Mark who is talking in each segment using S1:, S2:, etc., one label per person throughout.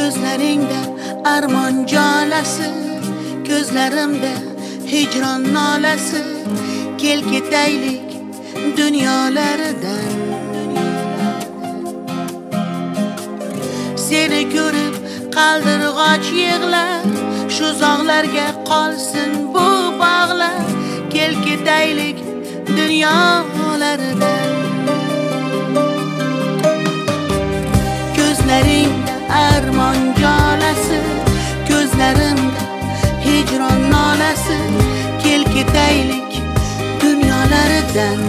S1: Gözleringde armon jalasi, ko'zlarimda hijron nolasi. Kel ketaylik dunyolardan. Seni ko'rib qaldirg'och yig'lar, shu zog'larga qolsin bu bog'lar. Kel ketaylik dunyolardan. Gözlerimde armon jalasi, ko'zlarimda hijron nolasi. Kel ketaylik dunyolardan.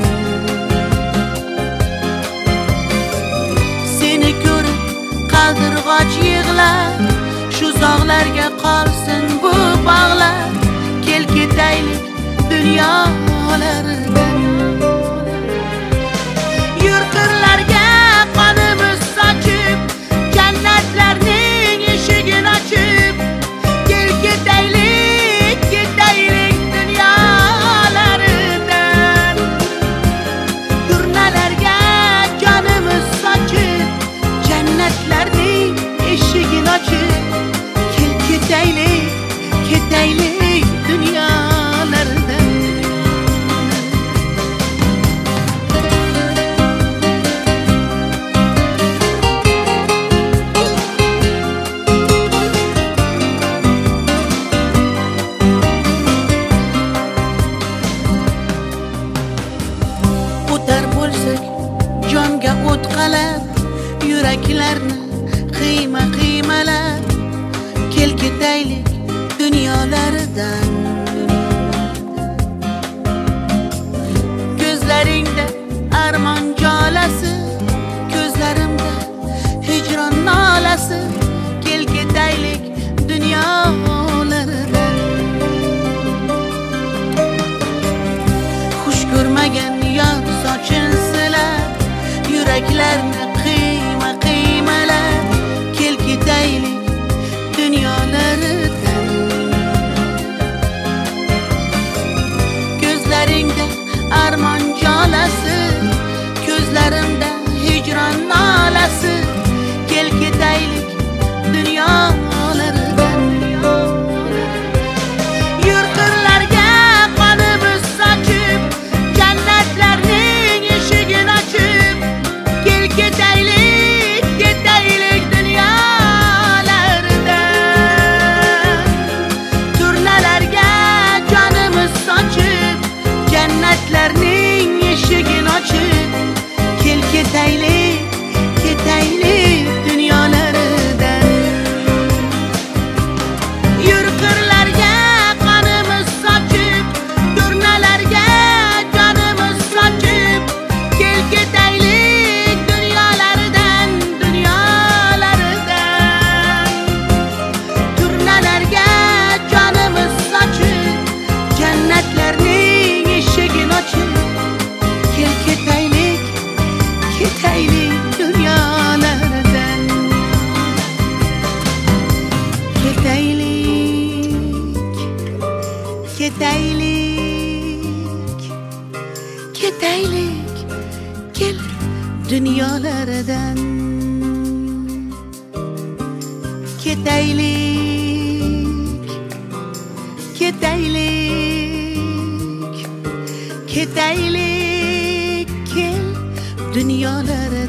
S1: Seni ko'rib qaldirg'och yig'lar, shu zog'larga qolsin bu bog'lar. Kel ketaylik dunyolardan. Yurtlarga qonimiz sochib, jannatlarning eshigini ochib. Kel ketaylik, ketaylik dunyolardan. Turnalarga jonimiz sochib, jannatlarning eshigini ochib. Kel ketaylik, ketaylik dunyolardan. O'tar bo'lsak jonga o't qalab, yuraklarni qiyma-qiymalab. Kel ketaylik dunyolardan. Ko'zlaringda armon jalasi, ko'zlarimda hijron nolasi. Kel ketaylik dunyolardan. Xush ko'rmagan yor sochin silab, yuraklarni qiyma-qiymalab. Kel ketaylik dunyolardan. Ko'zlaringda armon jalasi, ko'zlarimda hijron nolasi. Kel ketaylik dunyolardan. Yurtlarga qonimiz sochib, jannatlarning eshigini ochib. Kel ketaylik, ketaylik dunyolardan. Turnalarga jonimiz sochib, jannatlarning eshigini ochib. Kel ketaylik, ketaylik dunyolardan. Yurtlarga qonimiz sochib, turnalarga jonimiz sochib. Kel ketaylik dunyolardan, dunyolardan. Turnalarga jonimiz sochib, jannatlarning eshigini ochib. Kel ketaylik, ketaylik dunyolardan. Ketaylik, ketaylik, ketaylik, kel dunyolardan. Ketaylik, ketaylik, ketaylik, kel dunyolardan.